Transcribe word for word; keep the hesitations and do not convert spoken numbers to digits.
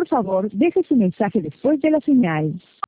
Por favor, deje su mensaje después de la señal.